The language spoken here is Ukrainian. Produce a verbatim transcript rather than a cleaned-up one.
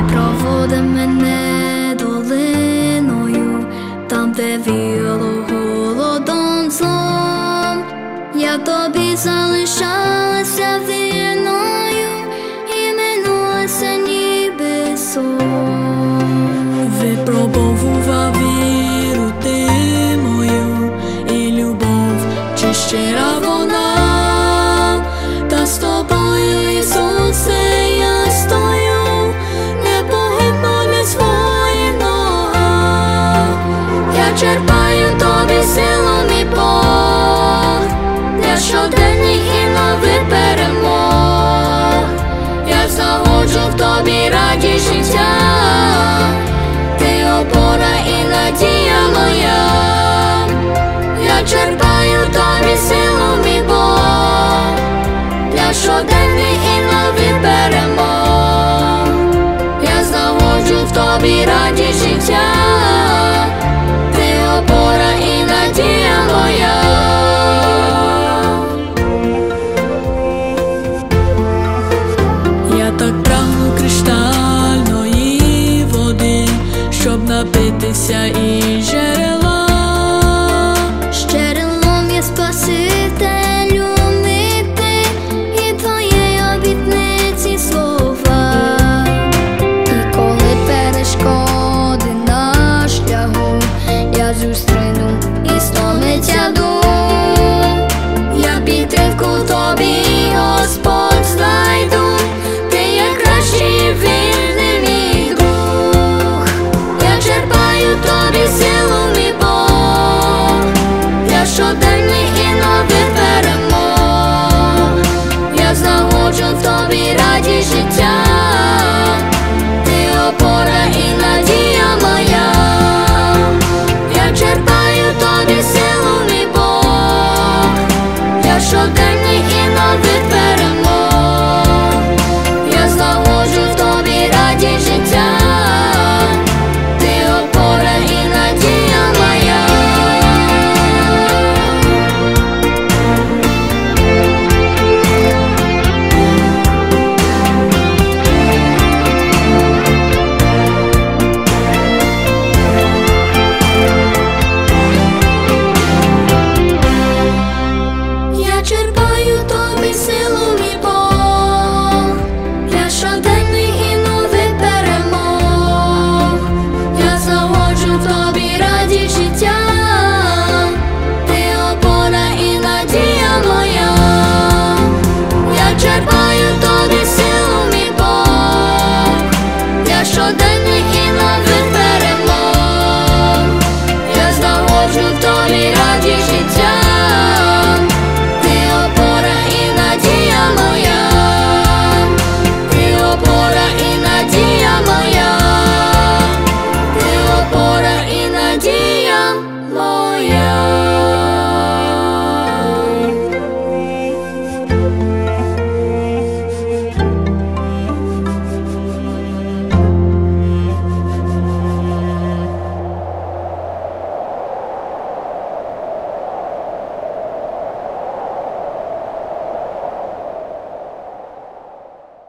проводи мене долиною, там, де віяло голодом злом. Я тобі залишалася вірною і минулася ніби сон. Випробовував віру ти мою, і любов, чи щира вона, та з тобою, Ісусе, я стою, непохитно для своїх ногах. Я черпаю тобі силу, мій Бог, для щоденних і нових перемог. Я знаходжу в тобі радість життя, ти опора і надія моя. Я черпаю тобі силу, мій Бог, для щоденних і нових перемог. Я знаходжу в тобі радість життя, ти опора і надія моя. Я так прагну криштальної води, щоб напитися і